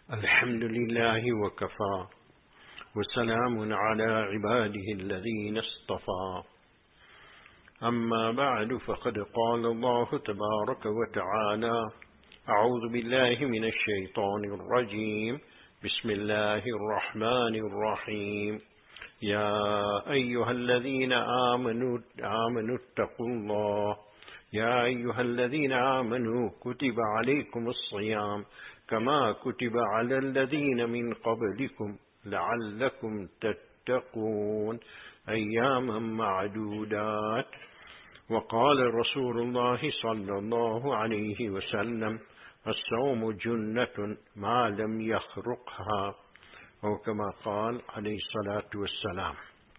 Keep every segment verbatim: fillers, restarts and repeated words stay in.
الحمد لله وكفى وسلام على عباده الذين اصطفى أما بعد فقد قال الله تبارك وتعالى أعوذ بالله من الشيطان الرجيم بسم الله الرحمن الرحيم يا أيها الذين آمنوا آمنوا اتقوا الله يا أيها الذين آمنوا كتب عليكم الصيام كما كتب على الذين من قبلكم لعلكم تتقون أياما معدودات. وقال رسول الله صلى الله عليه وسلم الصوم جنة ما لم يخرقها أو كما قال عليه الصلاة والسلام.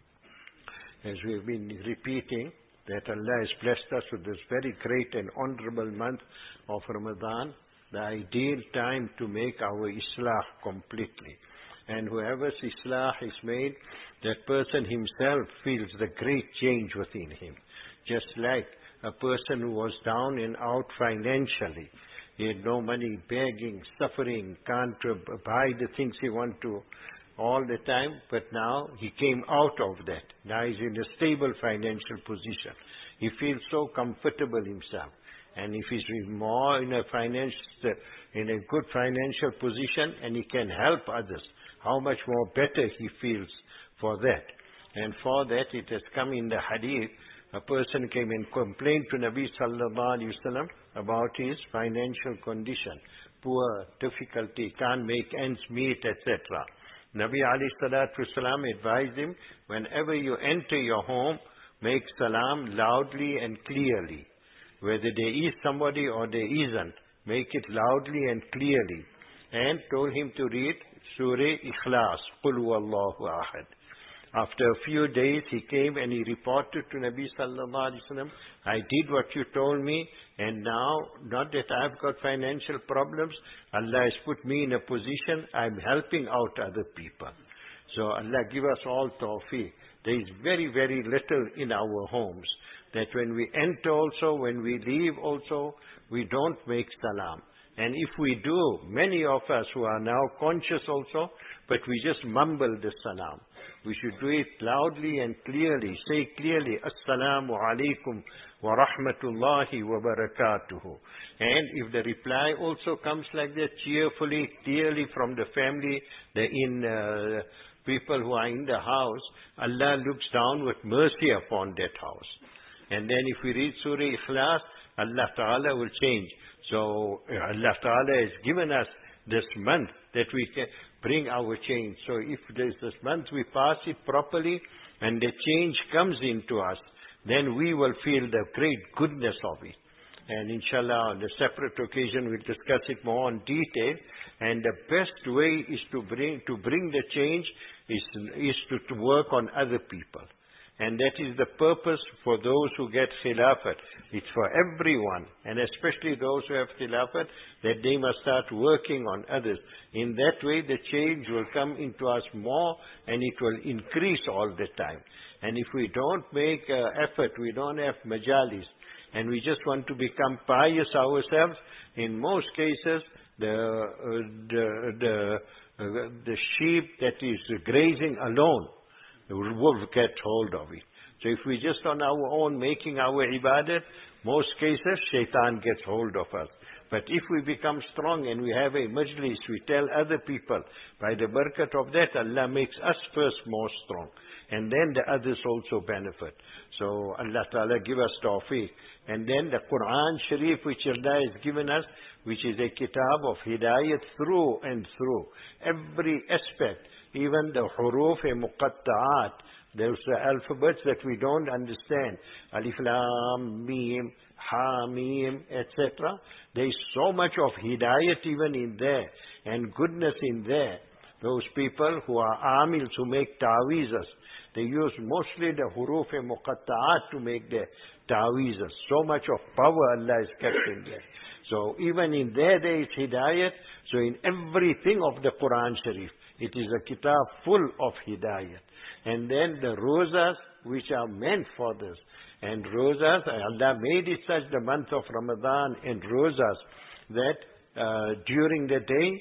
As we have been repeating that Allah has blessed us with this very great and honorable month of Ramadan, the ideal time to make our Islah completely. And whoever's Islah is made, that person himself feels the great change within him. Just like a person who was down and out financially. He had no money, begging, suffering, can't buy the things he wants to all the time, but now he came out of that. Now he's in a stable financial position. He feels so comfortable himself. And if he's more in a finance, in a good financial position and he can help others, how much more better he feels for that. And for that it has come in the hadith, a person came and complained to Nabi sallallahu alaihi wasallam about his financial condition, poor, difficulty, can't make ends meet, et cetera. Nabi alayhi salatu wasalam advised him, whenever you enter your home, make salam loudly and clearly. Whether there is somebody or there isn't, make it loudly and clearly. And told him to read Surah Ikhlas, Qul Huwallahu Ahad. After a few days, he came and he reported to Nabi sallallahu alaihi wasallam, I did what you told me, and now, not that I've got financial problems, Allah has put me in a position, I'm helping out other people. So Allah give us all tawfiq. There is very, very little in our homes, that when we enter also, when we leave also, we don't make salam. And if we do, many of us who are now conscious also, but we just mumble the salam. We should do it loudly and clearly. Say clearly, Assalamu alaikum wa rahmatullahi wa barakatuhu. And if the reply also comes like that, cheerfully, clearly from the family, the in uh, people who are in the house, Allah looks down with mercy upon that house. And then if we read Surah Ikhlas, Allah Ta'ala will change. So Allah Ta'ala has given us this month that we can bring our change. So if there's this month we pass it properly and the change comes into us, then we will feel the great goodness of it. And inshallah on a separate occasion we'll discuss it more in detail. And the best way is to bring to bring the change is, is to, to work on other people. And that is the purpose for those who get khilafat. It's for everyone, and especially those who have khilafat, that they must start working on others. In that way, the change will come into us more, and it will increase all the time. And if we don't make uh, effort, we don't have majalis, and we just want to become pious ourselves, in most cases, the, uh, the, the, uh, the sheep that is grazing alone, the wolf gets hold of it. So if we just on our own making our ibadat, most cases shaitan gets hold of us. But if we become strong and we have a majlis, we tell other people, by the barakat of that, Allah makes us first more strong. And then the others also benefit. So Allah Ta'ala give us tawfiq. And then the Quran Sharif which Allah has given us, which is a kitab of hidayat through and through. Every aspect. Even the huruf e muqatta'at, those the alphabets that we don't understand, alif lam mim, ha mim, et cetera. There is so much of hidayat even in there, and goodness in there. Those people who are amils, who make ta'weezas, they use mostly the huruf e muqatta'at to make their ta'weezas. So much of power Allah has kept in there. So even in there there is hidayat. So in everything of the Quran Sharif, it is a kitab full of hidayah. And then the rosas which are meant for this. And rosas, Allah made it such the month of Ramadan and rosas that uh, during the day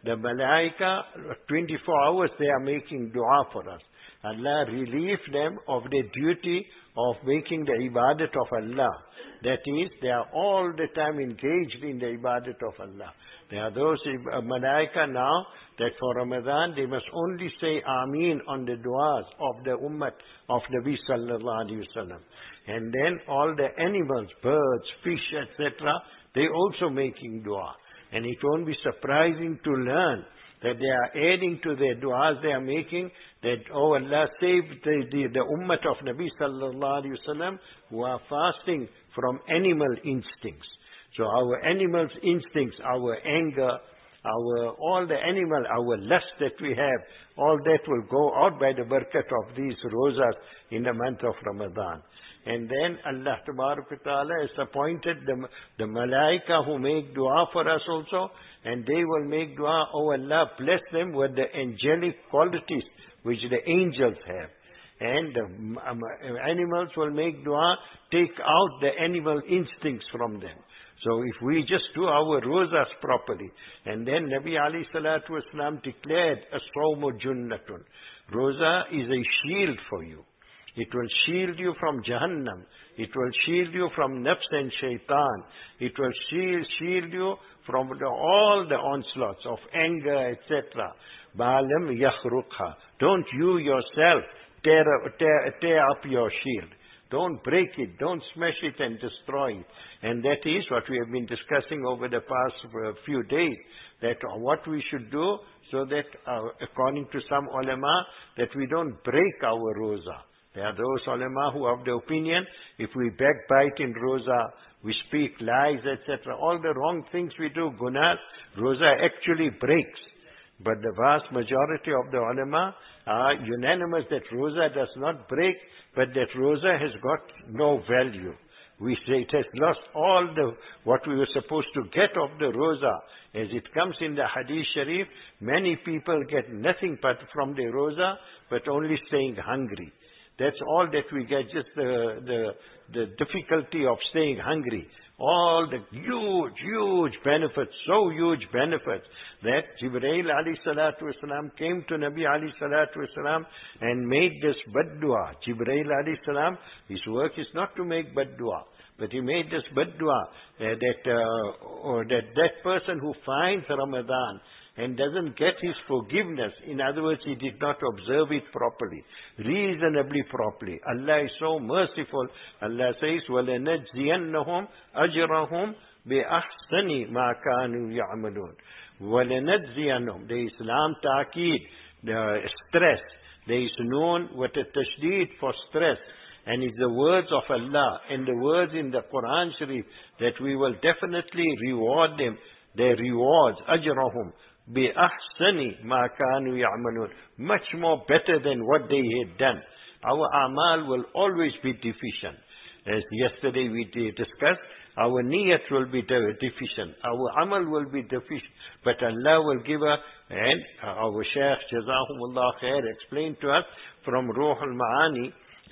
The malaika, twenty-four hours they are making dua for us. Allah relieve them of the duty of making the ibadat of Allah. That is, they are all the time engaged in the ibadat of Allah. There are those uh, malaika now that for Ramadan they must only say Ameen on the du'as of the ummah of Nabi sallallahu alayhi wa sallam. And then all the animals, birds, fish, et cetera, they also making dua. And it won't be surprising to learn that they are adding to their du'as they are making, that, oh Allah, save the, the, the ummah of Nabi sallallahu alayhi wa sallam who are fasting from animal instincts. So our animals' instincts, our anger, our all the animal, our lust that we have, all that will go out by the barakat of these rosas in the month of Ramadan. And then Allah Ta'ala has appointed the, the malaika who make dua for us also, and they will make dua, oh Allah, bless them with the angelic qualities which the angels have. And the um, animals will make dua, take out the animal instincts from them. So if we just do our rosas properly, and then Nabi alayhi salatu wasalam declared, as-sawmu junnatun. Rosa is a shield for you. It will shield you from Jahannam. It will shield you from nafs and shaitan. It will shield, shield you from the, all the onslaughts of anger, et cetera. Ba'alam yakhrukha. Don't you yourself tear, tear, tear up your shield. Don't break it. Don't smash it and destroy it. And that is what we have been discussing over the past uh, few days, that what we should do so that, uh, according to some ulama, that we don't break our rosa. There are those ulama who have the opinion, if we backbite in rosa, we speak lies, et cetera, all the wrong things we do, gunas, rosa actually breaks. But the vast majority of the ulama are unanimous that rosa does not break, but that rosa has got no value. We say it has lost all the what we were supposed to get of the rosa. As it comes in the Hadith Sharif, many people get nothing but from the rosa, but only staying hungry. That's all that we get, just the, the, the difficulty of staying hungry. All the huge, huge benefits, so huge benefits, that Jibreel alayhi salatu wasalam came to Nabi alayhi salatu wasalam and made this bad dua. Jibreel alayhi salam, his work is not to make bad dua, but he made this bad dua, uh, that, uh, or that that person who finds Ramadan and doesn't get his forgiveness, in other words, he did not observe it properly, reasonably properly. Allah is so merciful. Allah says, وَلَنَجْزِيَنَّهُمْ أَجْرَهُمْ بِأَحْسَنِ مَا كَانُوا يَعْمَلُونَ وَلَنَجْزِيَنَّهُم. There is Islam ta'keed, the stress. There is known what a tashdid for stress. And it's the words of Allah and the words in the Quran Sharif that we will definitely reward them, their rewards, أَجْرَهُمْ بِأَحْسَنِ مَا كَانُوا يَعْمَلُونَ. Much more better than what they had done. Our amal will always be deficient. As yesterday we discussed, our niyat will be deficient. Our amal will be deficient. But Allah will give us, and our Shaykh Jazahumullah Khair explained to us from Ruh al-Ma'ani,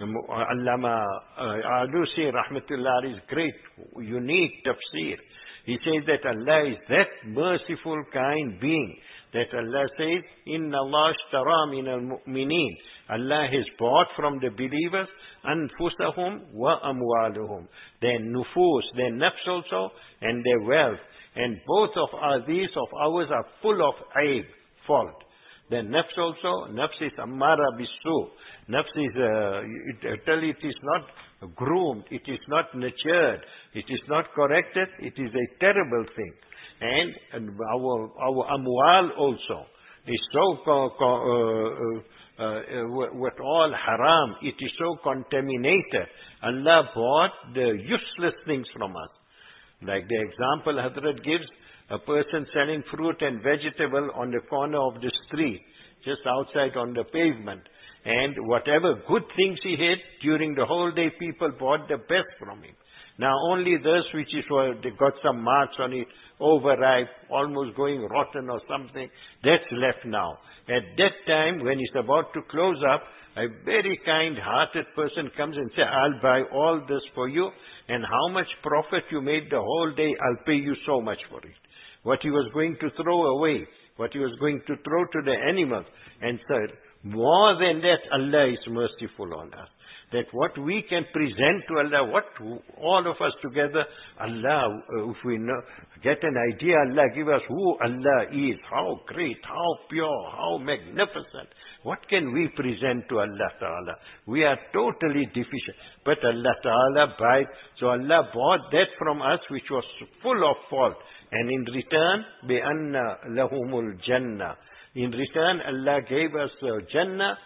Allama Alusi Rahmatullah, is great, unique tafsir. He says that Allah is that merciful, kind being, that Allah says, Inna Allah ashtara min al-mu'mineen. Allah has bought from the believers anfusahum wa amwaluhum. Their nufus, their nafs also, and their wealth. And both of our, these of ours are full of aib, fault. The nafs also, nafs is ammara bisu. Nafs is, uh, I tell you, it is not groomed, it is not nurtured, it is not corrected, it is a terrible thing. And, and our our amwal also is so, co co uh, uh, uh, with all haram, it is so contaminated. Allah bought the useless things from us. Like the example Hazrat gives, a person selling fruit and vegetable on the corner of the street, just outside on the pavement. And whatever good things he had, during the whole day people bought the best from him. Now only those which is, well, they got some marks on it, overripe, almost going rotten or something, that's left now. At that time, when he's about to close up, a very kind-hearted person comes and says, I'll buy all this for you, and how much profit you made the whole day, I'll pay you so much for it. What he was going to throw away, what he was going to throw to the animals. And said, more than that, Allah is merciful on us. That what we can present to Allah, what all of us together, Allah, if we know, get an idea, Allah give us who Allah is, how great, how pure, how magnificent. What can we present to Allah Ta'ala? We are totally deficient. But Allah Ta'ala by, so Allah bought that from us which was full of fault. And in return, بِأَنَّ لَهُمُ الْجَنَّةِ. In return, Allah gave us uh, Jannah,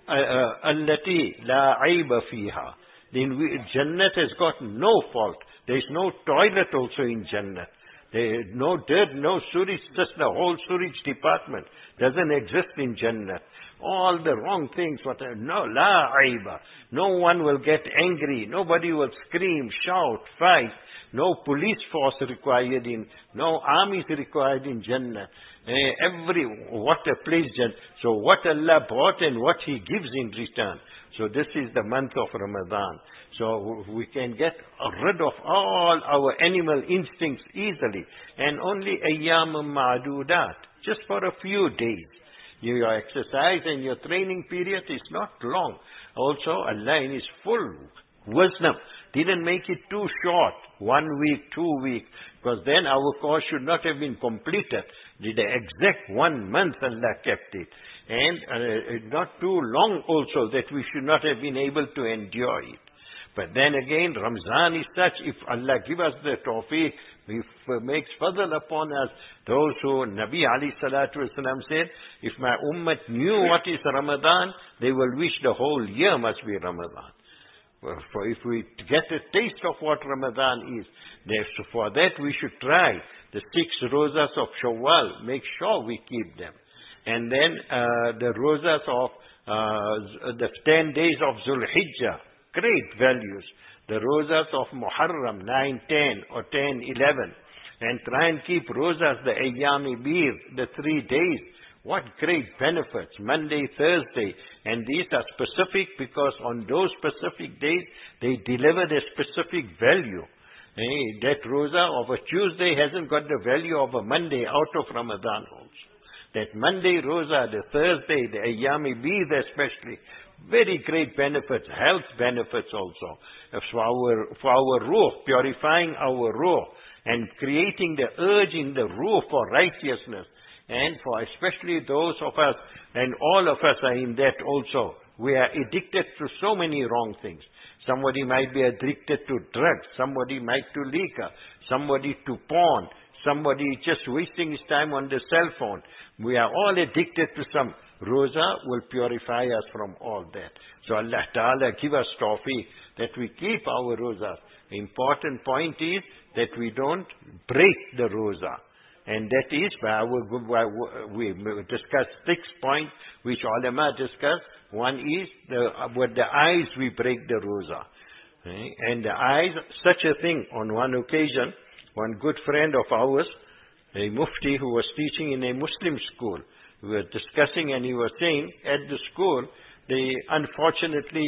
التي لا عيب فيها. The Jannat has got no fault. There is no toilet also in Jannat. There is no dirt, no sewage, just the whole sewage department doesn't exist in Jannat. All the wrong things, what, no, la aiba. No one will get angry. Nobody will scream, shout, fight. No police force required in, no armies required in Jannah. Uh, every, what a place, Jannah. So what Allah brought and what He gives in return. So this is the month of Ramadan. So we can get rid of all our animal instincts easily. And only ayyam ma'dudat, just for a few days. Your exercise and your training period is not long. Also, Allah in His full wisdom didn't make it too short, one week, two weeks, because then our course should not have been completed. The exact one month Allah kept it. And uh, not too long also that we should not have been able to endure it. But then again, Ramzan is such, if Allah give us the tawfiq, if uh, makes fadl upon us, those who Nabi alayhi salatu wasalam said, if my ummah knew what is Ramadan, they will wish the whole year must be Ramadan. Well, for if we get a taste of what Ramadan is, so for that we should try the six rosas of Shawwal, make sure we keep them. And then uh, the rosas of uh, the ten days of Zulhijjah, great values. The rosas of Muharram, nine, ten, or ten, eleven. And try and keep rosas, the Ayyam-i Bir, the three days. What great benefits. Monday, Thursday. And these are specific because on those specific days, they deliver a specific value. Eh, that rosa of a Tuesday hasn't got the value of a Monday out of Ramadan also. That Monday rosa, the Thursday, the Ayyam-i Bir especially, very great benefits, health benefits also. For our, for our ruh, purifying our ruh and creating the urge in the ruh for righteousness. And for especially those of us, and all of us are in that also, we are addicted to so many wrong things. Somebody might be addicted to drugs, somebody might to liquor, somebody to porn, somebody just wasting his time on the cell phone. We are all addicted to some. Rosa will purify us from all that. So Allah Ta'ala give us tawfiq that we keep our rosas. The important point is that we don't break the rosa. And that is why our, we discussed six points which ulama discussed. One is the, with the eyes we break the rosa. And the eyes, such a thing, on one occasion, one good friend of ours, a mufti who was teaching in a Muslim school, we were discussing and he was saying at the school, the unfortunately,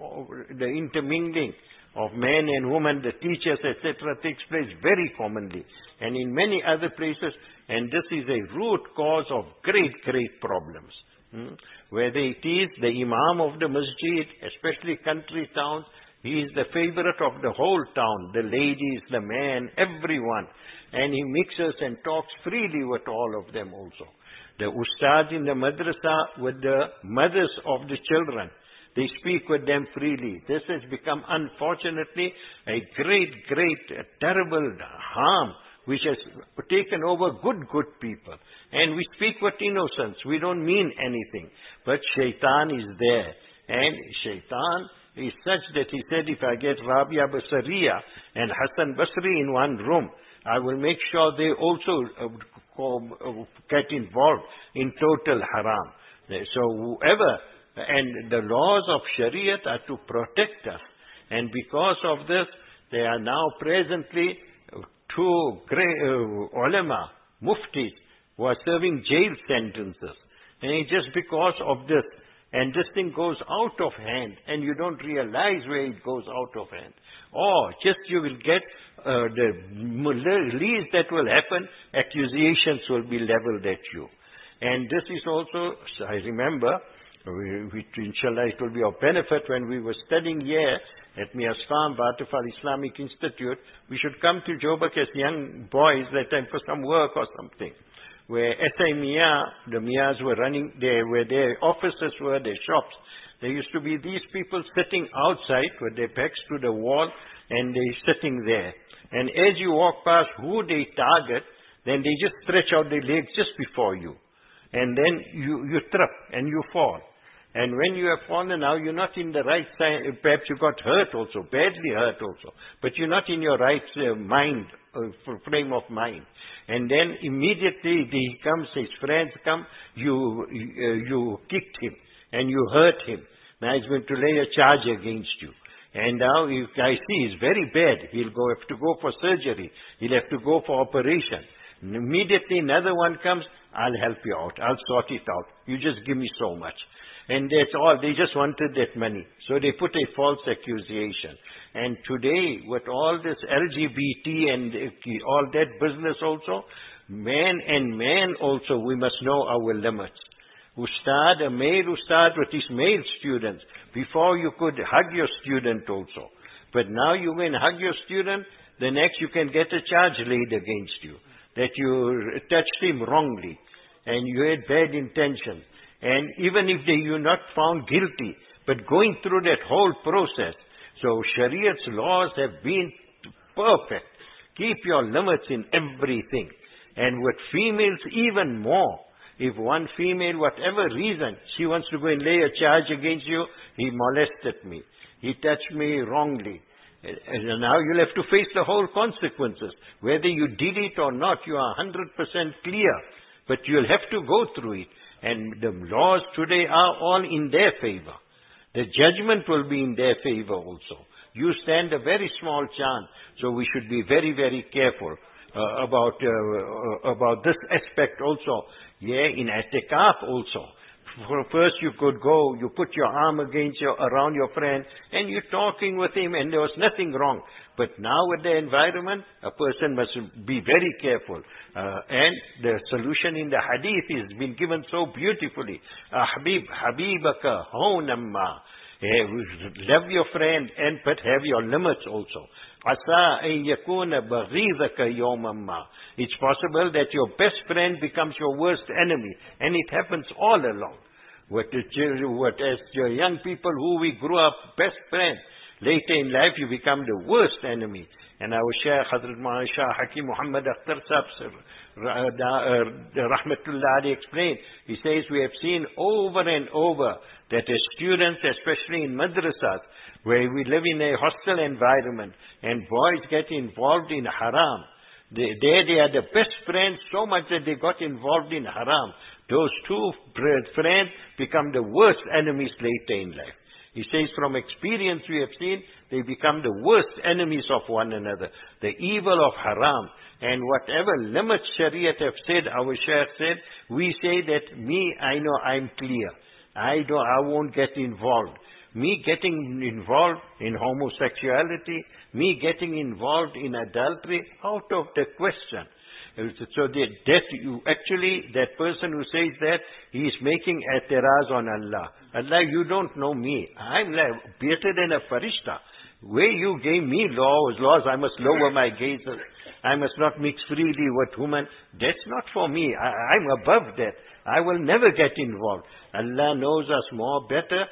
the intermingling of men and women, the teachers, et cetera, takes place very commonly. And in many other places, and this is a root cause of great, great problems. Hmm? Whether it is the imam of the masjid, especially country towns, he is the favorite of the whole town, the ladies, the men, everyone. And he mixes and talks freely with all of them also. The ustads in the madrasa with the mothers of the children, they speak with them freely. This has become, unfortunately, a great, great, uh, terrible harm which has taken over good, good people. And we speak with innocence. We don't mean anything. But shaitan is there. And shaitan is such that he said, if I get Rabia Basariya and Hassan Basri in one room, I will make sure they also uh, get involved in total haram. So whoever, and the laws of Shariat are to protect us. And because of this, there are now presently two great uh, ulama, muftis, who are serving jail sentences. And just because of this, and this thing goes out of hand, and you don't realize where it goes out of hand. Or just you will get uh, the least that will happen, accusations will be leveled at you. And this is also, I remember, we, we, inshallah it will be of benefit when we were studying here at Mias Farm, Batif Al Islamic Institute. We should come to Joburg as young boys that time for some work or something. Where S A Mia, the Mias were running there, where their offices were, their shops. There used to be these people sitting outside with their backs to the wall, and they're sitting there. And as you walk past who they target, then they just stretch out their legs just before you. And then you, you trip and you fall. And when you have fallen now, you're not in the right side. Perhaps you got hurt also, badly hurt also. But you're not in your right uh, mind, uh, frame of mind. And then immediately he comes, his friends come, you, uh, you kicked him and you hurt him. Now he's going to lay a charge against you. And now if I see he's very bad. He'll go, have to go for surgery. He'll have to go for operation. And immediately another one comes, I'll help you out. I'll sort it out. You just give me so much. And that's all. They just wanted that money. So they put a false accusation. And today, with all this L G B T and all that business also, man and man also, we must know our limits. Ustad, a male ustad with his male students. Before you could hug your student also. But now you can hug your student, the next you can get a charge laid against you. That you touched him wrongly. And you had bad intentions. And even if they, you're not found guilty, but going through that whole process. So Shariat's laws have been perfect. Keep your limits in everything. And with females even more. If one female, whatever reason, she wants to go and lay a charge against you, he molested me. He touched me wrongly. And now you'll have to face the whole consequences. Whether you did it or not, you are one hundred percent clear. But you'll have to go through it. And the laws today are all in their favor. The judgment will be in their favor also. You stand a very small chance. So we should be very, very careful uh, about uh, uh, about this aspect also. Yeah, in i'tikaf also. First you could go, you put your arm against your, around your friend, and you're talking with him, and there was nothing wrong. But now with the environment, a person must be very careful. Uh, and the solution in the hadith has been given so beautifully. Habib, habibaka, honamma. Love your friend, and but have your limits also. Asa an yakuna baghidaka yawmamma. It's possible that your best friend becomes your worst enemy, and it happens all along. What, what as young people who we grew up best friends, later in life you become the worst enemy. And our Shaykh Hazrat Maulana Shah Hakim Muhammad Akhtar Sahib Rahmatullah Ali explained. He says we have seen over and over that as students, especially in madrasas, where we live in a hostile environment, and boys get involved in haram, they, there they are the best friends so much that they got involved in haram. Those two friends become the worst enemies later in life. He says from experience we have seen, they become the worst enemies of one another. The evil of haram. And whatever limits Shariat have said, our Shaykh said, we say that me, I know I'm clear. I don't, I won't get involved. Me getting involved in homosexuality, me getting involved in adultery, out of the question. So that, that you, actually, that person who says that, he is making i'tiraz on Allah. Allah, you don't know me. I'm like better than a farishta. Where you gave me laws, laws, I must lower my gazes. I must not mix freely with women. That's not for me. I, I'm above that. I will never get involved. Allah knows us more better.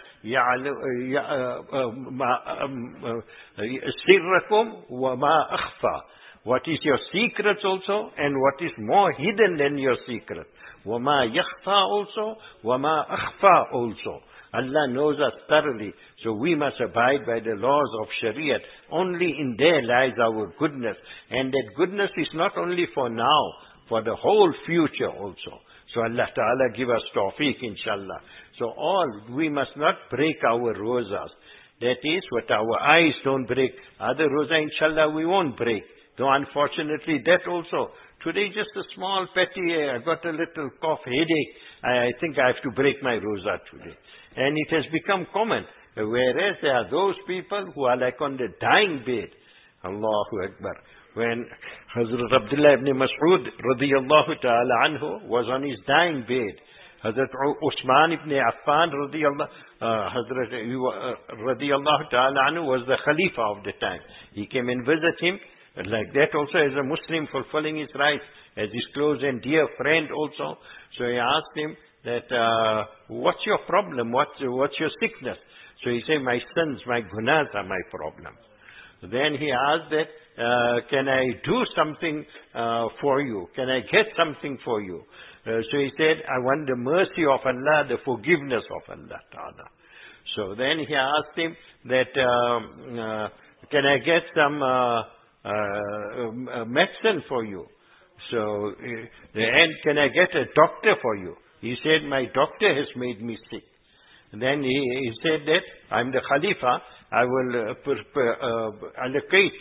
Sirrakum wa ma akhfa. What is your secrets also, and what is more hidden than your secret. Wa ma yakhfa also, wa ma akhfa also. Allah knows us thoroughly, so we must abide by the laws of Shariat. Only in there lies our goodness. And that goodness is not only for now, for the whole future also. So Allah Ta'ala give us tawfiq, inshallah. So all, we must not break our rosas. That is, what our eyes don't break. Other rosa, inshallah, we won't break. Though unfortunately, that also. Today, just a small petty, I got a little cough, headache. I think I have to break my rosa today. And it has become common. Whereas there are those people who are like on the dying bed. Allahu Akbar. When Hazrat Abdullah ibn Mas'ud radiyallahu ta'ala anhu was on his dying bed, Hazrat Usman ibn Affan radiyallahu, uh, Hazrat uh, radiyallahu ta'ala anhu was the Khalifa of the time. He came and visited him, like that also as a Muslim fulfilling his rights, as his close and dear friend also. So he asked him that, uh, what's your problem? What's, what's your sickness? So he said, my sins, my gunas are my problem. Then he asked that, uh, can I do something uh, for you? Can I get something for you? Uh, so he said, I want the mercy of Allah, the forgiveness of Allah Ta'ala. So then he asked him that, um, uh, can I get some uh, uh, uh, medicine for you? So, uh, and can I get a doctor for you? He said, my doctor has made me sick. And then he, he said that, I'm the Khalifa, I will uh, per, per, uh, allocate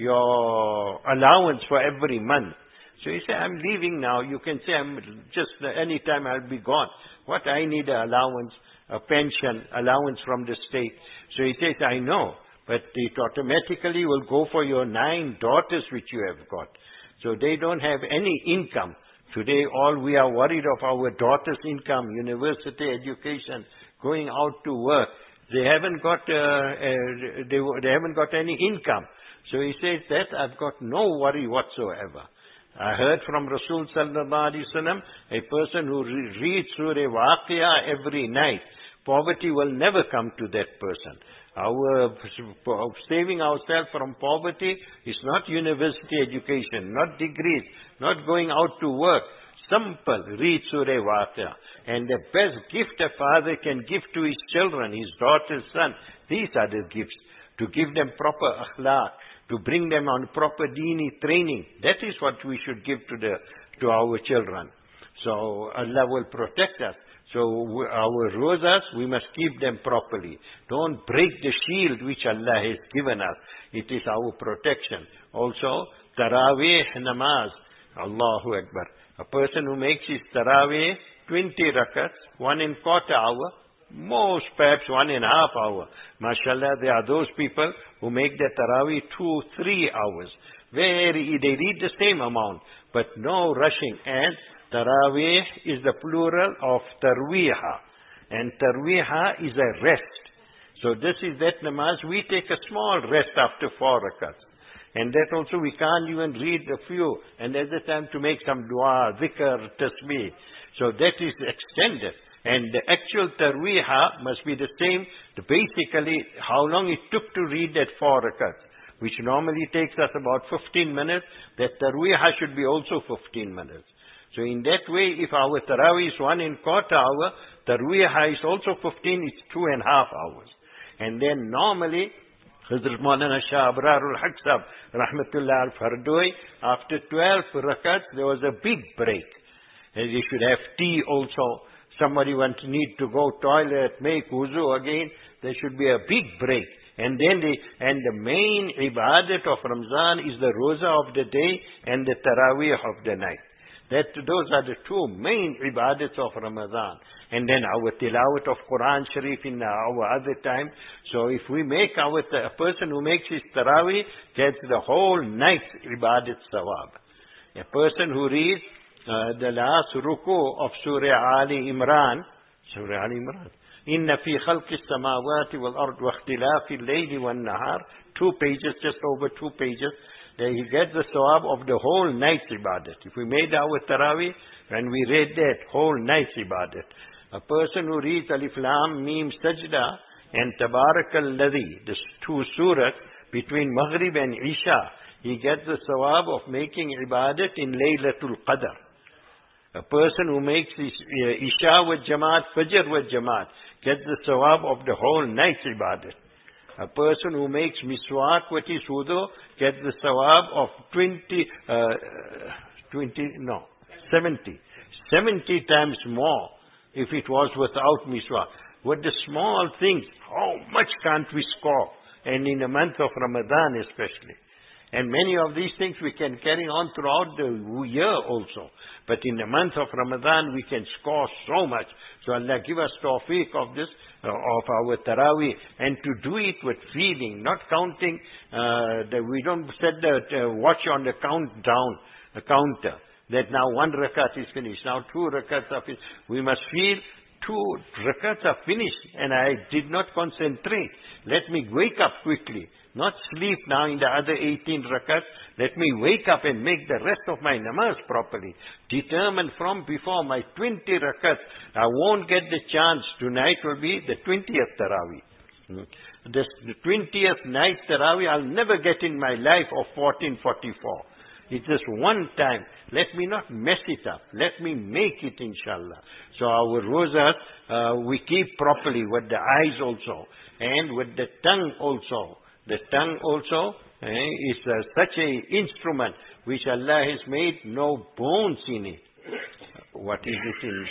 your allowance for every month. So he said, I'm leaving now. You can say, I'm just uh, any time I'll be gone. What I need an allowance, a pension, allowance from the state. So he says, I know, but it automatically will go for your nine daughters which you have got. So they don't have any income. Today all we are worried of our daughters' income, university education, going out to work. They haven't got uh, uh, they, they haven't got any income. So he says that I've got no worry whatsoever. I heard from Rasul sallallahu alaihi wasallam, a person who re reads Surah Waqia every night, poverty will never come to that person. Our saving ourselves from poverty is not university education, not degrees, not going out to work. Simple, read Surah Waqia. And the best gift a father can give to his children, his daughter's son, these are the gifts. To give them proper akhlaq, to bring them on proper deeni training. That is what we should give to the to our children. So Allah will protect us. So our rosas, we must keep them properly. Don't break the shield which Allah has given us. It is our protection. Also, Taraweeh namaz. Allahu Akbar. A person who makes his Taraweeh twenty rakats, one and quarter hour, most perhaps one and a half hour. MashaAllah, there are those people who make their Taraweeh two, three hours. Very, they read the same amount, but no rushing. And Taraweeh is the plural of Tarweeha. And Tarweeha is a rest. So this is that namaz. We take a small rest after four rakats. And that also we can't even read a few. And there's a time to make some dua, dhikr, tasbih. So that is extended. And the actual Tarweeha must be the same. Basically, how long it took to read that four rakats, which normally takes us about fifteen minutes, that Tarweeha should be also fifteen minutes. So in that way, if our Taraweeh is one and quarter hour, Tarweeha is also fifteen, it's two and a half hours. And then normally, Hazrat Maulana Shah Abrarul Haq Sahab, Rahmatullah al-Fardoi, after twelve rakats, there was a big break. And you should have tea also. Somebody wants to need to go toilet, make wuzu again, there should be a big break. And then the, and the main ibadat of Ramzan is the roza of the day and the Taraweeh of the night. That, those are the two main ibadats of Ramadan. And then our tilawat of Quran Sharif in our other time. So if we make our, a person who makes his Taraweeh gets the whole night's ibadat sawab. A person who reads uh, the last ruku of Surah Ali Imran, Surah Ali Imran, Inna fi khalqis samawati wal ard wa ikhtilafi al-layli wan nahar, two pages, just over two pages. Then he gets the sawab of the whole night's ibadat. If we made our Taraweeh, when we read that, whole night's ibadat. A person who reads Alif Lam Mim Sajda and Tabarak al-Ladhi, the two surahs between Maghrib and Isha, he gets the sawab of making ibadat in Laylatul Qadr. A person who makes his uh, Isha with Jamaat, Fajr with Jamaat, gets the sawab of the whole night's ibadat. A person who makes miswak with his wudu gets the sawab of twenty, uh, twenty, no, seventy. seventy times more if it was without miswak. With the small things, how much can't we score? And in the month of Ramadan especially. And many of these things we can carry on throughout the year also. But in the month of Ramadan, we can score so much. So Allah give us tawfiq of this, uh, of our Taraweeh, and to do it with feeling, not counting. Uh, the, we don't set the uh, watch on the countdown, the counter, that now one rakat is finished, now two rakats are finished. We must feel two rakats are finished, and I did not concentrate. Let me wake up quickly. Not sleep now in the other eighteen rakats. Let me wake up and make the rest of my namaz properly. Determined from before my twenty rakats. I won't get the chance. Tonight will be the twentieth Taraweeh. This, the twentieth night Taraweeh I'll never get in my life of fourteen forty-four. It's just one time. Let me not mess it up. Let me make it, inshallah. So our rosas, uh, we keep properly with the eyes also. And with the tongue also. The tongue also eh, is uh, such an instrument which Allah has made no bones in it. What is it in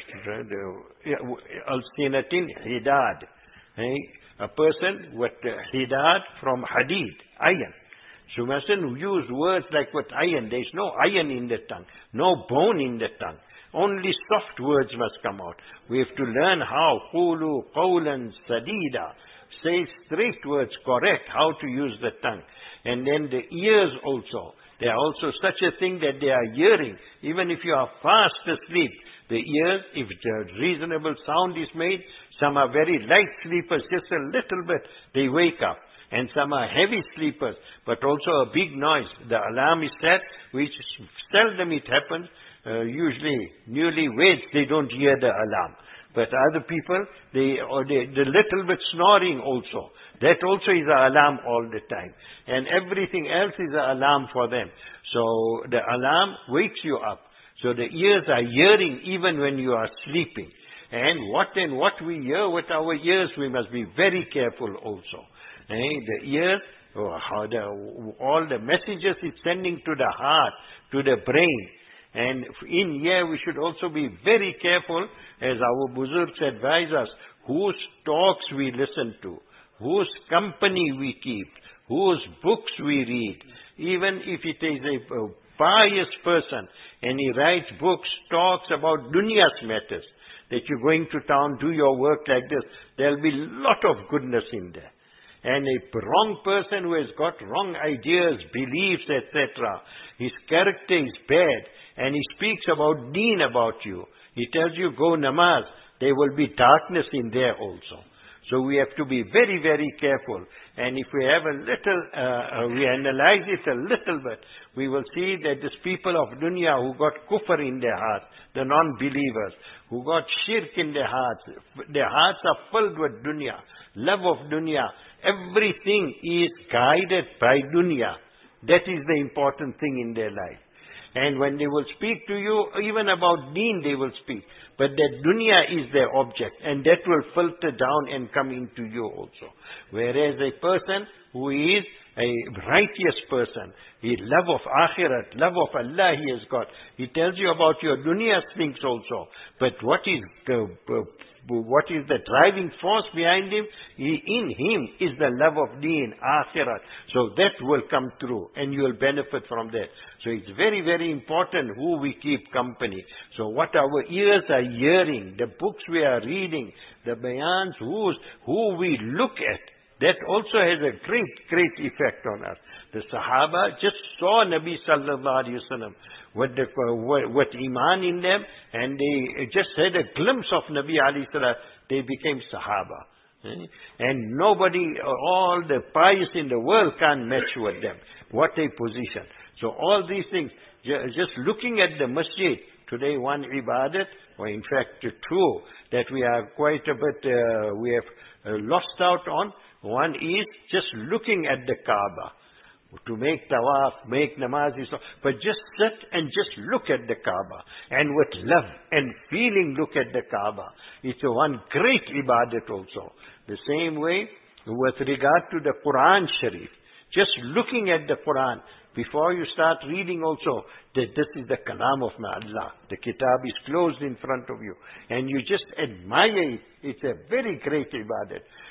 the Al-Sinatin Hidad? Eh? A person with uh, Hidad from Hadid, iron. So we mustn't use words like with iron. There is no iron in the tongue, no bone in the tongue. Only soft words must come out. We have to learn how. Qulu qawlan sadida. Say straight words, correct, how to use the tongue. And then the ears also. They are also such a thing that they are hearing. Even if you are fast asleep, the ears, if a reasonable sound is made, some are very light sleepers, just a little bit, they wake up. And some are heavy sleepers, but also a big noise. The alarm is set, which seldom it happens. Uh, usually, newlyweds, they don't hear the alarm. But other people, they, or they, the little bit snoring also. That also is an alarm all the time. And everything else is an alarm for them. So the alarm wakes you up. So the ears are hearing even when you are sleeping. And what and what we hear with our ears, we must be very careful also. Eh? The ears, oh, how the, all the messages it's sending to the heart, to the brain. And in here we should also be very careful, as our Buzurgs advise us, whose talks we listen to, whose company we keep, whose books we read. Even if it is a, a pious person and he writes books, talks about dunya's matters, that you're going to town, do your work like this, there'll be a lot of goodness in there. And a wrong person who has got wrong ideas, beliefs, et cetera, his character is bad, and he speaks about deen about you. He tells you, go namaz. There will be darkness in there also. So we have to be very, very careful. And if we have a little, uh, uh, we analyze it a little bit, we will see that these people of dunya who got kufr in their hearts, the non-believers, who got shirk in their hearts, their hearts are filled with dunya, love of dunya. Everything is guided by dunya. That is the important thing in their life. And when they will speak to you, even about deen they will speak. But that dunya is their object, and that will filter down and come into you also. Whereas a person who is a righteous person, the love of akhirat, love of Allah he has got. He tells you about your dunya's things also. But what is the, uh, what is the driving force behind him? He, in him is the love of deen, akhirat. So that will come through, and you will benefit from that. So it's very, very important who we keep company. So what our ears are hearing, the books we are reading, the bayans, who's, who we look at, that also has a great, great effect on us. The Sahaba just saw Nabi sallallahu alayhi wa sallam with, the, uh, with Iman in them, and they just had a glimpse of Nabi alayhi salam. They became Sahaba. Eh? And nobody, all the pious in the world can't match with them. What a position. So all these things, just looking at the masjid, today one ibadat, or in fact two, that we are quite a bit, uh, we have uh, lost out on. One is just looking at the Kaaba. To make tawaf, make namaz, but just sit and just look at the Kaaba. And with love and feeling look at the Kaaba. It's a one great ibadat also. The same way with regard to the Quran Sharif. Just looking at the Quran, before you start reading also, that this is the kalam of Allah. The kitab is closed in front of you. And you just admire it. It's a very great ibadat.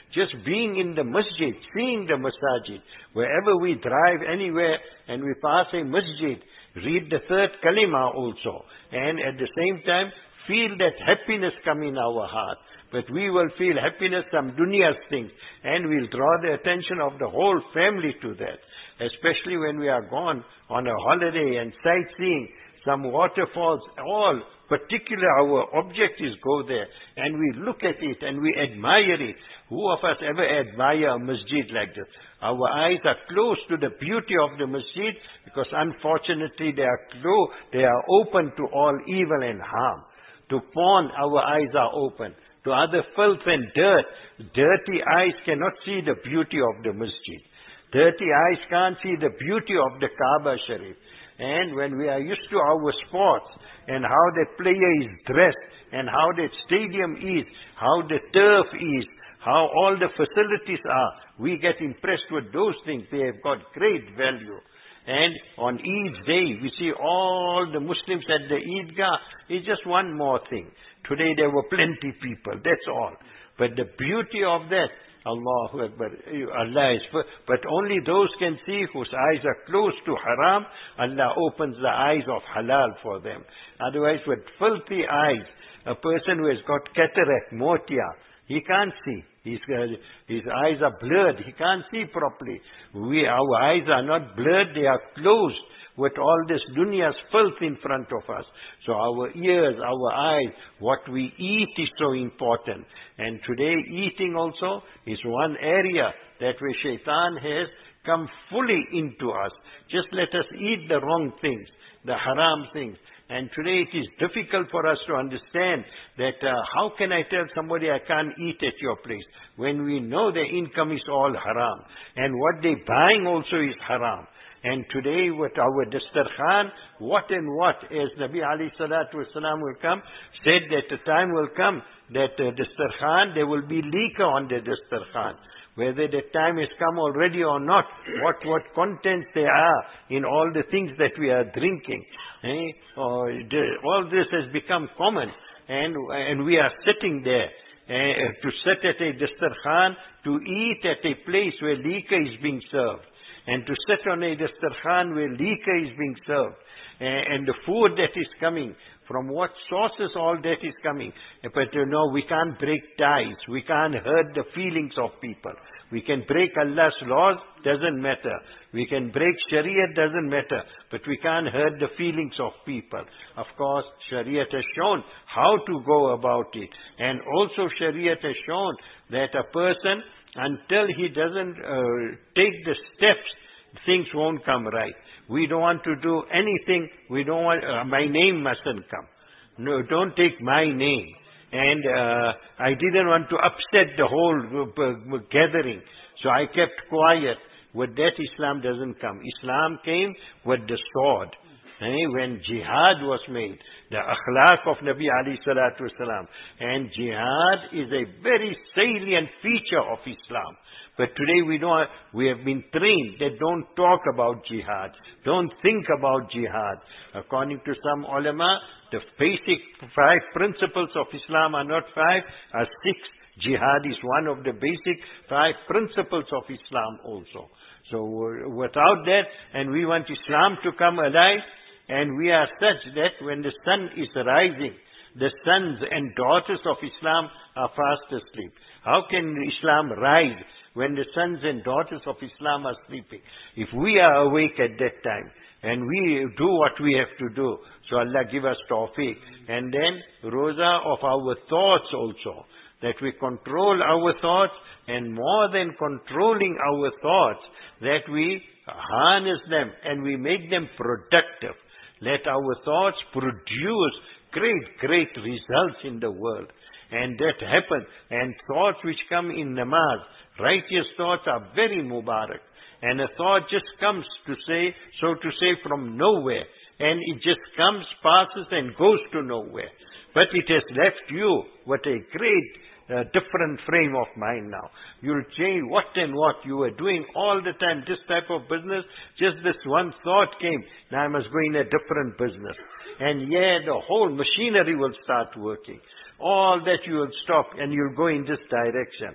Just being in the masjid, seeing the masajid, wherever we drive anywhere and we pass a masjid, read the third kalima also. And at the same time, feel that happiness come in our heart. But we will feel happiness, some dunya's things, and we'll draw the attention of the whole family to that. Especially when we are gone on a holiday and sightseeing, some waterfalls, all particular our object is go there, and we look at it and we admire it. Who of us ever admire a masjid like this? Our eyes are close to the beauty of the masjid, because unfortunately they are closed, they are open to all evil and harm. To porn, our eyes are open. To other filth and dirt, dirty eyes cannot see the beauty of the masjid. Dirty eyes can't see the beauty of the Kaaba Sharif. And when we are used to our sports, and how that player is dressed, and how that stadium is, how the turf is, how all the facilities are, we get impressed with those things. They have got great value. And on Eid's day, we see all the Muslims at the Eidgah. It's just one more thing. Today there were plenty people, that's all. But the beauty of that, Allahu Akbar, Allah is, but only those can see whose eyes are close to haram. Allah opens the eyes of halal for them. Otherwise, with filthy eyes, a person who has got cataract, motia, he can't see. His, uh, his eyes are blurred. He can't see properly. We, our eyes are not blurred. They are closed with all this dunya's filth in front of us. So our ears, our eyes, what we eat is so important. And today eating also is one area that where shaitan has come fully into us. Just let us eat the wrong things, the haram things. And today it is difficult for us to understand that uh, how can I tell somebody I can't eat at your place when we know their income is all haram. And what they're buying also is haram. And today with our dastarkhan, what and what, as Nabi alayhi salatu wasalam will come, said that the time will come that uh, dastarkhan, there will be liquor on the dastarkhan. Whether the time has come already or not, what, what contents there are in all the things that we are drinking. Eh? Or the, all this has become common, and, and we are sitting there uh, to sit at a dastarkhan, to eat at a place where liquor is being served. And to sit on a dastarkhan where liquor is being served. Uh, and the food that is coming, from what sources all that is coming. But you know, we can't break ties. We can't hurt the feelings of people. We can break Allah's laws, doesn't matter. We can break Shariat, doesn't matter. But we can't hurt the feelings of people. Of course, Shariat has shown how to go about it. And also Shariat has shown that a person, until he doesn't uh, take the steps, things won't come right. We don't want to do anything. We don't want, uh, my name mustn't come. No, don't take my name. And uh, I didn't want to upset the whole uh, gathering. So I kept quiet. With that, Islam doesn't come. Islam came with the sword. Eh? When jihad was made, the akhlaq of Nabi alayhi salatu wasalam. And jihad is a very salient feature of Islam. But today we don't, we have been trained that don't talk about jihad. Don't think about jihad. According to some ulama, the basic five principles of Islam are not five, are six. Jihad is one of the basic five principles of Islam also. So uh, without that, and we want Islam to come alive, and we are such that when the sun is rising, the sons and daughters of Islam are fast asleep. How can Islam rise when the sons and daughters of Islam are sleeping? If we are awake at that time, and we do what we have to do, so Allah give us tawfiq. And then, roza of our thoughts also, that we control our thoughts, and more than controlling our thoughts, that we harness them and we make them productive. Let our thoughts produce great, great results in the world. And that happens. And thoughts which come in namaz, righteous thoughts are very mubarak. And a thought just comes to say, so to say, from nowhere. And it just comes, passes and goes to nowhere. But it has left you with a great uh, different frame of mind now. You'll change what and what you were doing all the time, this type of business, just this one thought came, now I must go in a different business. And yeah, the whole machinery will start working. All that you will stop and you'll go in this direction.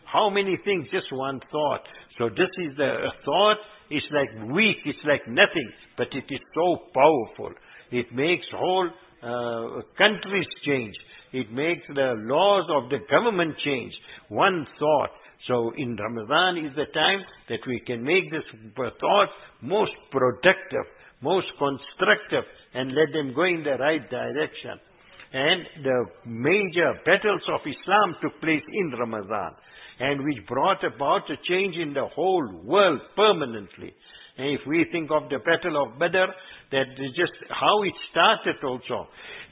how many things, just one thought. So this is the a thought, it's like weak, it's like nothing, but it is so powerful. It makes whole uh, countries change. It makes the laws of the government change. One thought. So in Ramadan is the time that we can make this thought most productive, most constructive, and let them go in the right direction. And the major battles of Islam took place in Ramadan, and which brought about a change in the whole world permanently. And if we think of the Battle of Badr, that is just how it started also.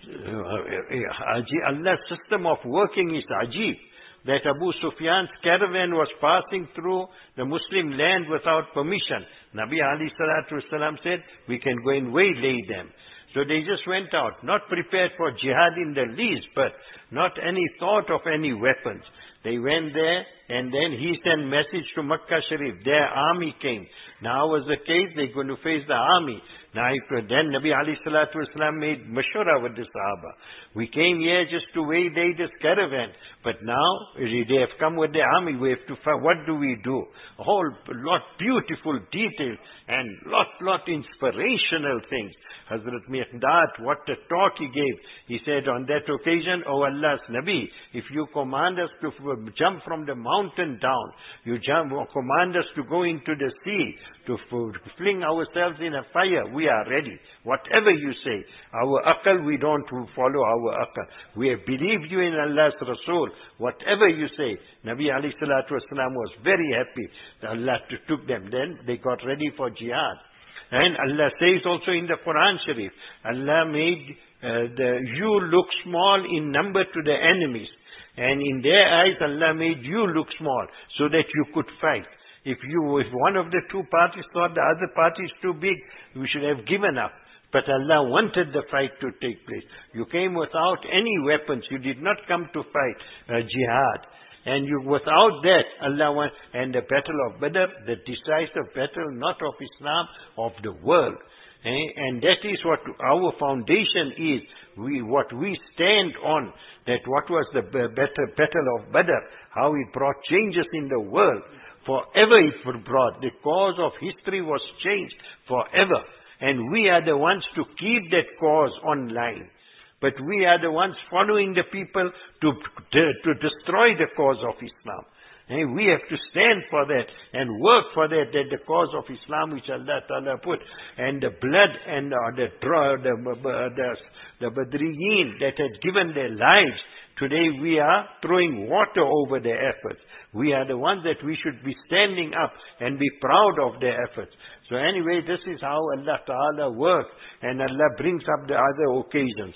Allah's system of working is ajib. That Abu Sufyan's caravan was passing through the Muslim land without permission. Nabi alayhi salatu wasalam said, we can go and waylay them. So they just went out, not prepared for jihad in the least, but not any thought of any weapons. They went there, and then he sent message to Makkah Sharif. Their army came. Now was the case, they're going to face the army. Now, if, then Nabi alayhi salatu wasalam made mashura with the Sahaba. We came here just to waylay this caravan. But now, they have come with the army. We have to find, what do we do? A whole lot beautiful detail and lot, lot inspirational things. Hazrat Miqdad, what a talk he gave. He said on that occasion, O Allah's Nabi, if you command us to jump from the mountain down, you jump, command us to go into the sea, to fling ourselves in a fire, we are ready. Whatever you say. Our aql, we don't follow our aql. We have believed you in Allah's Rasul. Whatever you say. Nabi alayhi salatu wasalam was very happy that Allah took them. Then they got ready for jihad. And Allah says also in the Quran Sharif, Allah made uh, the, you look small in number to the enemies. And in their eyes, Allah made you look small so that you could fight. If you, if one of the two parties thought the other party is too big, we should have given up. But Allah wanted the fight to take place. You came without any weapons. You did not come to fight uh, jihad. And you, without that, Allah wants, and the battle of Badr, the decisive battle, not of Islam, of the world. Eh? And that is what our foundation is. We, what we stand on, that what was the better battle of Badr, how it brought changes in the world. Forever it brought. The course of history was changed forever. And we are the ones to keep that cause online. But we are the ones following the people to, to, to destroy the cause of Islam. And we have to stand for that and work for that, that the cause of Islam which Allah Ta'ala put, and the blood and uh, the, the, the, the Badriyin that had given their lives, today we are throwing water over their efforts. We are the ones that we should be standing up and be proud of their efforts. So anyway, this is how Allah Ta'ala works, and Allah brings up the other occasions.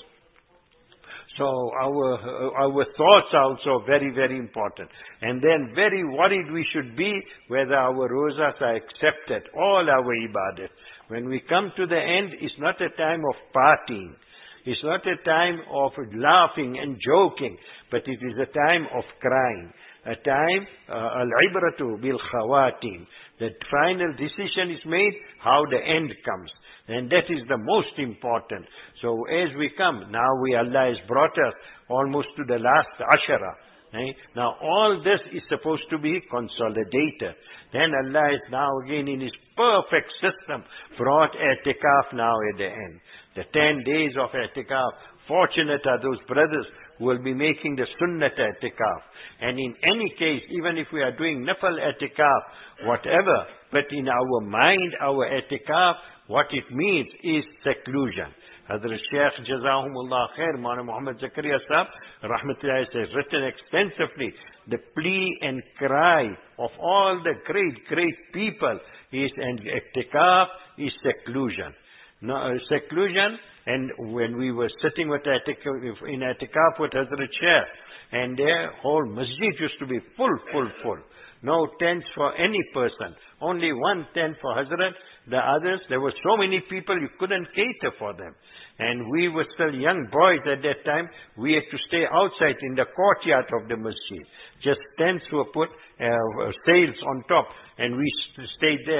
So our uh, our thoughts are also very, very important. And then very worried we should be whether our rozas are accepted, all our ibadat. When we come to the end, it's not a time of partying. It's not a time of laughing and joking, but it is a time of crying. A time, uh, al-ibratu bil-khawatim. The final decision is made, how the end comes. And that is the most important. So as we come, now we, Allah has brought us almost to the last ashara. Eh? Now all this is supposed to be consolidated. Then Allah is now again in His perfect system brought i'tikaf now at the end. The ten days of i'tikaf. Fortunate are those brothers who will be making the sunnat i'tikaf. And in any case, even if we are doing nafal i'tikaf, whatever, but in our mind, our i'tikaf, what it means is seclusion. Hazrat Shaykh Jazahumullah Khair, Maulana Muhammad Zakaria Sahab, Rahmatullahi, has written extensively the plea and cry of all the great, great people is, and i'tikaf is seclusion. No, uh, seclusion, and when we were sitting with i'tikaf, in i'tikaf with Hazrat Shaykh, and their whole masjid used to be full, full, full. No tents for any person. Only one tent for Hazrat. The others, there were so many people, you couldn't cater for them. And we were still young boys at that time. We had to stay outside in the courtyard of the masjid. Just tents were put, uh, sails on top, and we stayed there.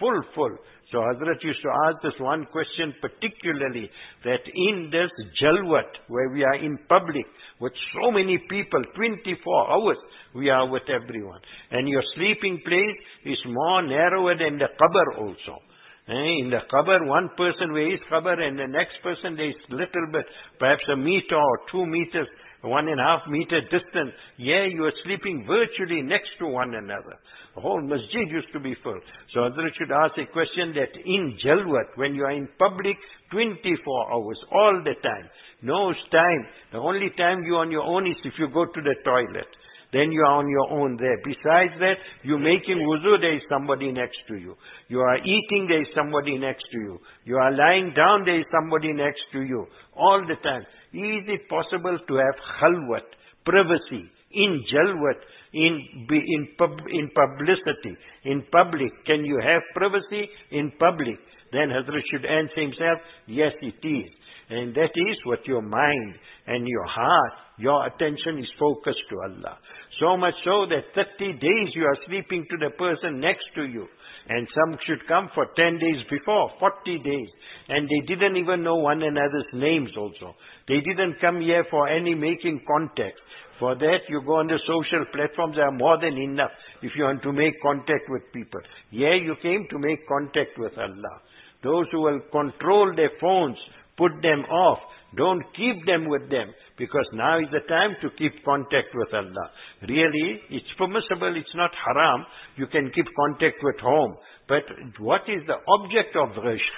full, full. So Hazrat used to ask this one question particularly, that in this jalwat, where we are in public, with so many people, twenty-four hours, we are with everyone. And your sleeping place is more narrower than the qabr also. In the qabr, one person where his qabr and the next person there is little bit, perhaps a meter or two meters, one and a half meter distance. Yeah, you are sleeping virtually next to one another. The whole masjid used to be full. So Hazrat should ask a question that in jalwat, when you are in public, twenty-four hours, all the time. No time. The only time you are on your own is if you go to the toilet. Then you are on your own there. Besides that, you're making wuzu, there is somebody next to you. You are eating, there is somebody next to you. You are lying down, there is somebody next to you. All the time. Is it possible to have khalwat, privacy, in jalwat, in, in, pub, in publicity, in public? Can you have privacy in public? Then Hazrat should answer himself, yes it is. And that is what your mind and your heart, your attention is focused to Allah. So much so that thirty days you are sleeping to the person next to you. And some should come for ten days before, forty days. And they didn't even know one another's names also. They didn't come here for any making contact. For that, you go on the social platforms, are more than enough if you want to make contact with people. Here you came to make contact with Allah. Those who will control their phones, put them off. Don't keep them with them, because now is the time to keep contact with Allah. Really, it's permissible, it's not haram. You can keep contact with home. But what is the object of,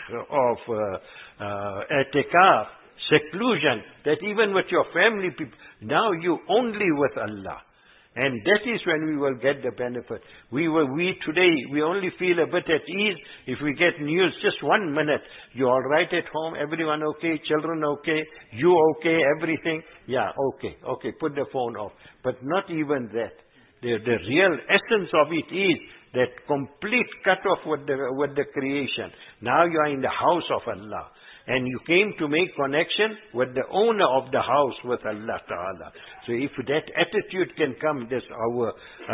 of uh, uh, i'tikaf? Seclusion, that even with your family people, now you only with Allah. And that is when we will get the benefit. We were, we today, we only feel a bit at ease if we get news, just one minute. You all right at home? Everyone okay? Children okay? You okay? Everything? Yeah, okay, okay, put the phone off. But not even that. The, the real essence of it is that complete cut off with the, with the creation. Now you are in the house of Allah. And you came to make connection with the owner of the house, with Allah Ta'ala. So if that attitude can come, this our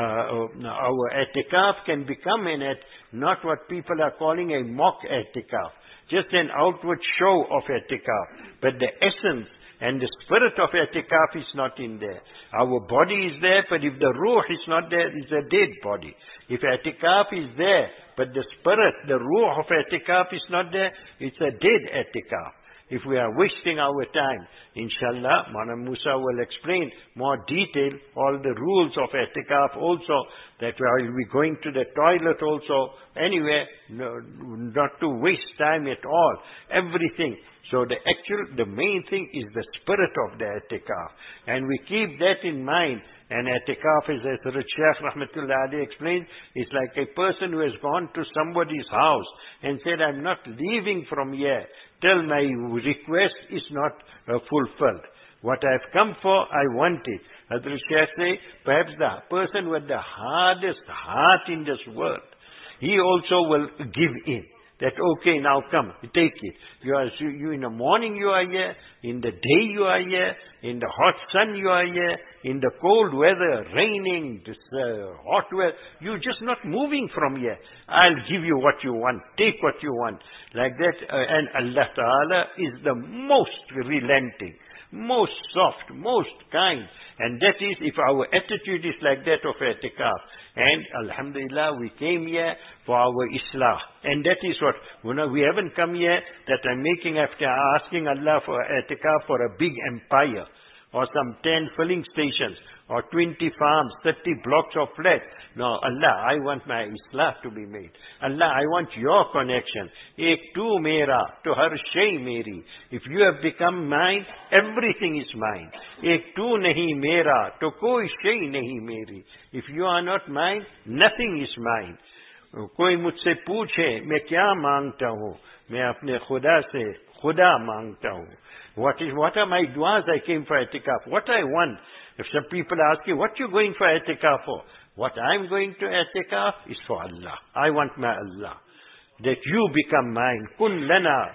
uh, our i'tikaf can become in it, not what people are calling a mock i'tikaf, just an outward show of i'tikaf. But the essence and the spirit of i'tikaf is not in there. Our body is there, but if the ruh is not there, it's a dead body. If i'tikaf is there, but the spirit, the ruh of i'tikaf is not there, it's a dead i'tikaf. If we are wasting our time, inshallah, Maulana Musa will explain more detail, all the rules of i'tikaf also, that while we're going to the toilet also, anywhere, no, not to waste time at all, everything. So the actual, the main thing is the spirit of the i'tikaf. And we keep that in mind. And i'tikaf, is, as the Shaykh Rahmatullah Ali explains, is like a person who has gone to somebody's house and said, I'm not leaving from here till my request is not uh, fulfilled. What I've come for, I want it. Hazrat Shaykh say, perhaps the person with the hardest heart in this world, he also will give in. That, okay, now come, take it. You are, you in the morning you are here, in the day you are here, in the hot sun you are here, in the cold weather, raining, this, uh, hot weather, you're just not moving from here. I'll give you what you want, take what you want. Like that, uh, and Allah Ta'ala is the most relenting, most soft, most kind. And that is, if our attitude is like that of i'tikaf. And alhamdulillah, we came here for our islah. And that is what, you know, we haven't come here that I'm making after asking Allah for i'tikaf for a big empire, or some ten filling stations, or twenty farms, thirty blocks of flat. No, Allah, I want my islah to be made. Allah, I want your connection. Ek tu mera, to har shay meri. If you have become mine, everything is mine. Ek tu nahi mera, to koi shay nahi meri. If you are not mine, nothing is mine. कोई मुझसे पूछे मैं क्या मांगता हूँ, मैं अपने खुदा से खुदा मांगता हूँ. What is, what are my duas I came for i'tikaf? What I want. If some people ask you, what you going for i'tikaf for? What I'm going to i'tikaf is for Allah. I want my Allah. That you become mine. Kun lana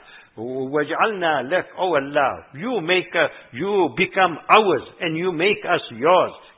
waj'alna lak, oh Allah. You make a, you become ours and you make us yours.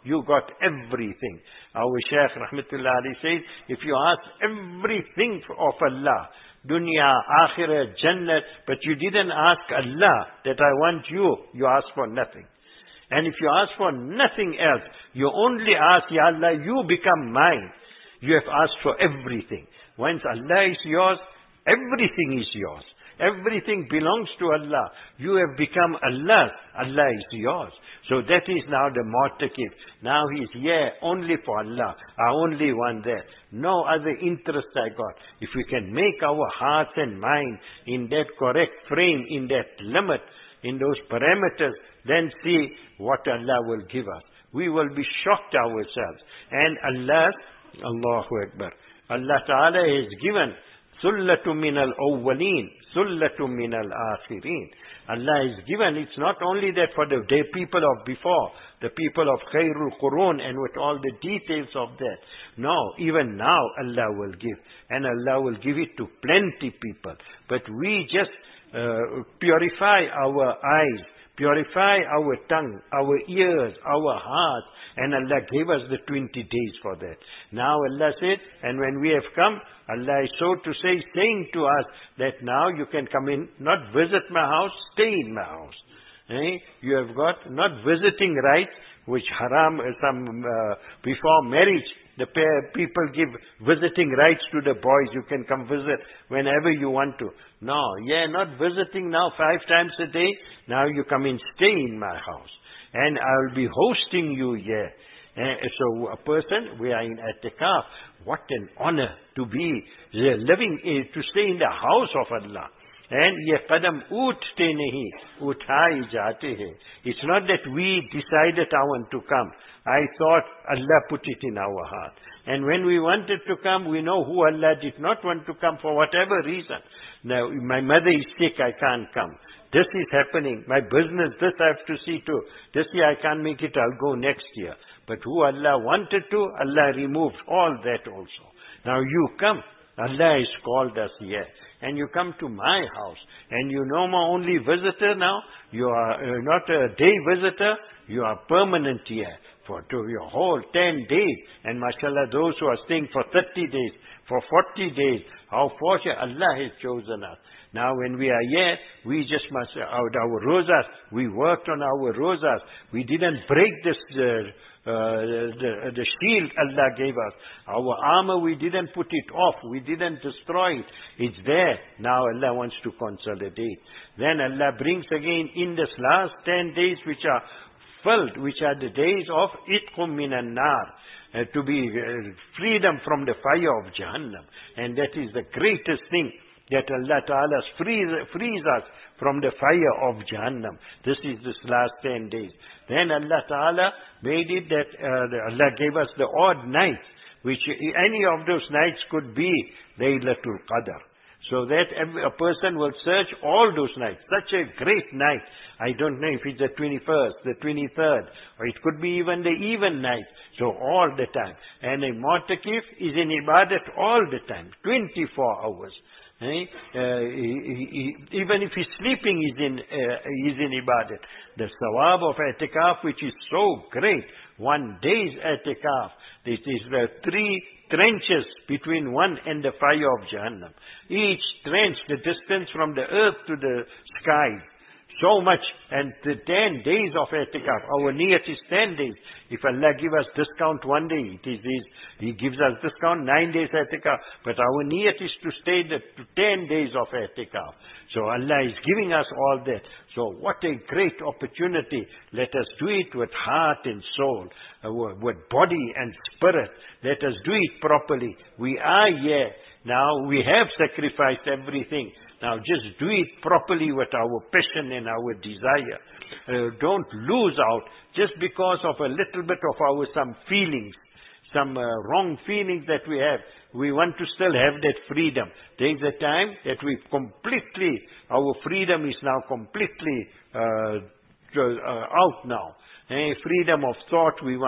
you got everything. Our Shaykh Rahmatullah alayhi says, if you ask everything of Allah, dunya, akhirah, jannah, but you didn't ask Allah that I want you, you ask for nothing. And if you ask for nothing else, you only ask, Ya Allah, you become mine. You have asked for everything. Once Allah is yours, everything is yours. Everything belongs to Allah. You have become Allah's. Allah is yours. So that is now the mu'takif. Now he is here only for Allah. I only want that. No other interest I got. If we can make our hearts and mind in that correct frame, in that limit, in those parameters, then see what Allah will give us. We will be shocked ourselves. And Allah, Allahu Akbar, Allah Ta'ala has given Sullatu min al-awwaleen, Sullatu min al-akhirin. Allah is given, it's not only that for the day people of before, the people of Khairul Qurun and with all the details of that. No, even now Allah will give. And Allah will give it to plenty people. But we just uh, purify our eyes, purify our tongue, our ears, our hearts, and Allah gave us the twenty days for that. Now Allah said, and when we have come, Allah is so to say, saying to us that now you can come in, not visit my house, stay in my house. Eh? You have got not visiting rights, which haram, some uh, before marriage, the pair, people give visiting rights to the boys. You can come visit whenever you want to. No, yeah, not visiting now five times a day. Now you come in, stay in my house. And I will be hosting you here. Uh, so a person, we are in I'tikaf. What an honor to be living, uh, to stay in the house of Allah. And ye qadam uthte nahi, uthai jate hai. It's not that we decided I want to come. I thought Allah put it in our heart. And when we wanted to come, we know who Allah did not want to come for whatever reason. Now, my mother is sick, I can't come. This is happening. My business, this I have to see to. This year I can't make it, I'll go next year. But who Allah wanted to, Allah removed all that also. Now you come. Allah has called us here. And you come to my house. And you no more only visitor now. You are uh, not a day visitor. You are permanent here. For to your whole ten days. And mashallah, those who are staying for thirty days, for forty days, how fortunate Allah has chosen us. Now when we are here, we just must, out our rosas, we worked on our rosas. We didn't break this, uh, uh, the, the shield Allah gave us. Our armor, we didn't put it off. We didn't destroy it. It's there. Now Allah wants to consolidate. Then Allah brings again in this last ten days which are filled, which are the days of itqum minan nar. Uh, to be uh, freedom from the fire of Jahannam. And that is the greatest thing, that Allah Ta'ala frees, frees us from the fire of Jahannam. This is this last ten days. Then Allah Ta'ala made it that uh, Allah gave us the odd nights, which any of those nights could be Laylatul Qadr. So that a person will search all those nights. Such a great night. I don't know if it's the twenty-first, the twenty-third, or it could be even the even night. So all the time. And a mu'takif is in ibadat all the time, twenty-four hours. Eh? Uh, he, he, even if he's sleeping, he's in, uh, he's in ibadat. The sawab of i'tikaf, which is so great, one day's i'tikaf, this is the three trenches between one and the fire of Jahannam. Each trench, the distance from the earth to the sky, so much. And the ten days of i'tikaf, our niyat is ten days. If Allah give us discount one day, it is his, He gives us discount nine days i'tikaf. But our niyat is to stay the to ten days of i'tikaf. So Allah is giving us all that. So what a great opportunity. Let us do it with heart and soul, uh, with body and spirit. Let us do it properly. We are here. Now we have sacrificed everything. Now just do it properly with our passion and our desire. Uh, don't lose out just because of a little bit of our some feelings, some uh, wrong feelings that we have. We want to still have that freedom. There is a time that we completely, our freedom is now completely uh, uh, out now. Eh, freedom of thought we want.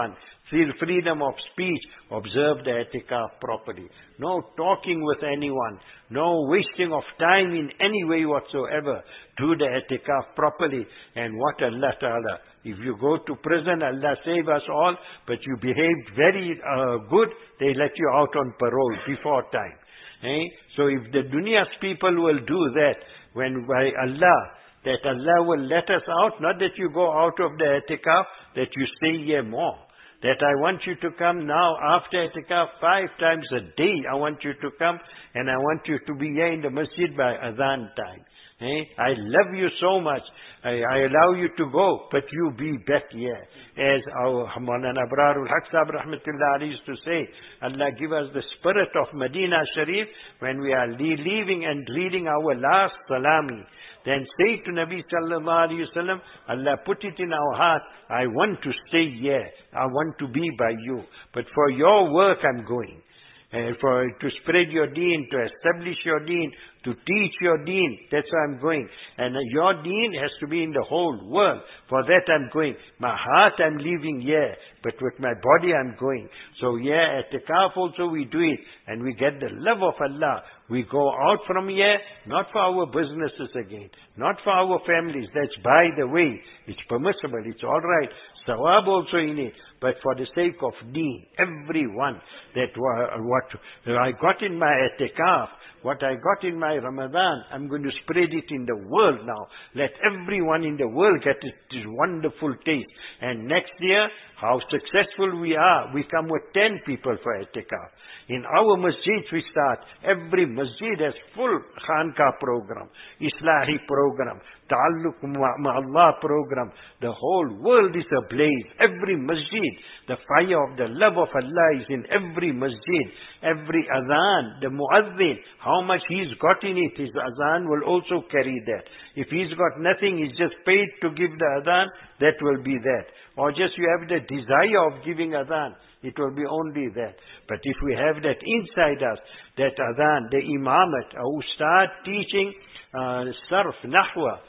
freedom of speech, observe the i'tikaf properly. No talking with anyone, no wasting of time in any way whatsoever. Do the i'tikaf properly. And what Allah Ta'ala, if you go to prison, Allah save us all, but you behaved very uh, good, they let you out on parole before time. Eh? So if the dunya's people will do that, when by Allah, that Allah will let us out, not that you go out of the i'tikaf, that you stay here more. That I want you to come now after i'tikaf five times a day. I want you to come, and I want you to be here in the masjid by adhan time. Eh? I love you so much. I, I allow you to go, but you be back here. As our Maulana Abrarul Haq Sahib Rahmatullah used to say, Allah give us the spirit of Medina Sharif when we are leaving and reading our last salami. Then say to Nabi Sallallahu Alaihi Wasallam, Allah put it in our heart, I want to stay here. I want to be by you. But for your work I'm going. And for to spread your deen, to establish your deen, to teach your deen. That's why I'm going. And your deen has to be in the whole world. For that I'm going. My heart I'm leaving here, but with my body I'm going. So yeah, at i'tikaf also we do it, and we get the love of Allah. We go out from here, not for our businesses again, not for our families. That's by the way. It's permissible. It's all right. Sawab also in it. But for the sake of deen, everyone, that what I got in my i'tikaf, what I got in my Ramadan, I'm going to spread it in the world now. Let everyone in the world get it, this wonderful taste. And next year, how successful we are, we come with ten people for i'tikaf. In our masjids we start, every masjid has full khanka program, Islahi program, Ta'alluq ma'Allah program. The whole world is ablaze. Every masjid, the fire of the love of Allah is in every masjid. Every adhan, the muazzin, how much he's got in it, his adhan will also carry that. If he's got nothing, he's just paid to give the adhan, that will be that. Or just you have the desire of giving adhan, it will be only that. But if we have that inside us, that adhan, the imamat, who start teaching uh, sarf, nahwa,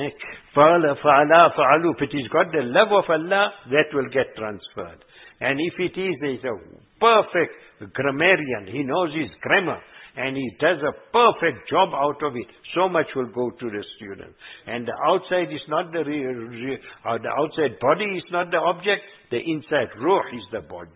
fa'ala, fa'ala, fa'alu, if it is got the love of Allah, that will get transferred. And if it is, there is a perfect grammarian, he knows his grammar, and he does a perfect job out of it, so much will go to the student. And the outside is not the re, re, uh, the outside body is not the object, the inside ruh is the body,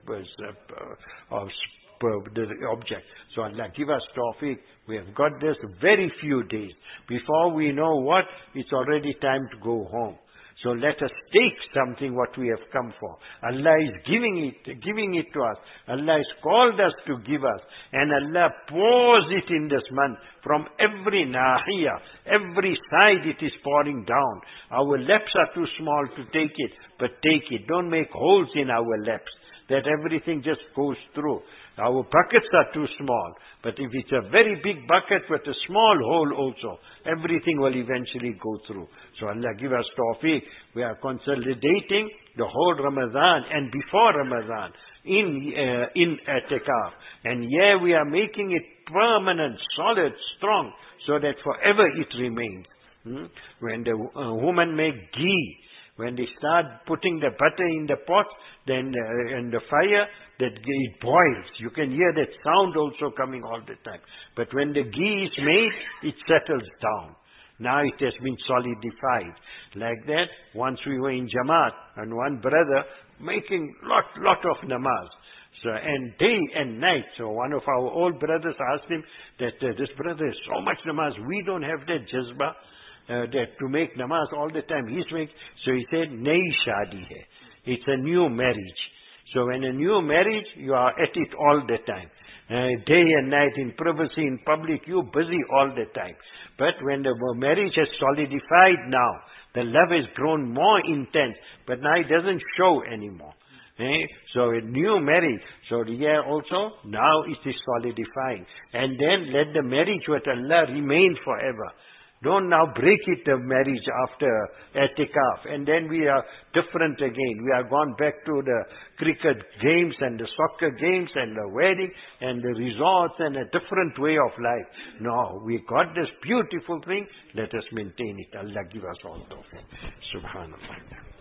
uh, uh, the object. So Allah give us tawfiq. We have got this very few days. Before we know what, it's already time to go home. So let us take something what we have come for. Allah is giving it, giving it to us. Allah has called us to give us. And Allah pours it in this month. From every nahiya, every side it is pouring down. Our laps are too small to take it, but take it. Don't make holes in our laps, that everything just goes through. Our buckets are too small. But if it's a very big bucket with a small hole also, everything will eventually go through. So Allah give us tawfiq. We are consolidating the whole Ramadan and before Ramadan in uh, in i'tikaf. And here we are making it permanent, solid, strong, so that forever it remains. Hmm? When the uh, woman make ghee, when they start putting the butter in the pot, then uh, in the fire, that it boils. You can hear that sound also coming all the time. But when the ghee is made, it settles down. Now it has been solidified. Like that, once we were in Jamaat, and one brother making lot, lot of namaz. So, and day and night. So one of our old brothers asked him that uh, this brother has so much namaz, we don't have that jazba. Uh, that to make namaz all the time. He's make, so he said, Nayi shadi hai. It's a new marriage. So when a new marriage, you are at it all the time. Uh, day and night, in privacy, in public, you're busy all the time. But when the marriage has solidified now, the love has grown more intense, but now it doesn't show anymore. Eh? So a new marriage. So here also, now it is solidifying. And then let the marriage with Allah remain forever. Don't now break it, the marriage after i'tikaf. And then we are different again. We are gone back to the cricket games and the soccer games and the wedding and the resorts and a different way of life. No, we got this beautiful thing. Let us maintain it. Allah give us all tawfiq. Subhanallah.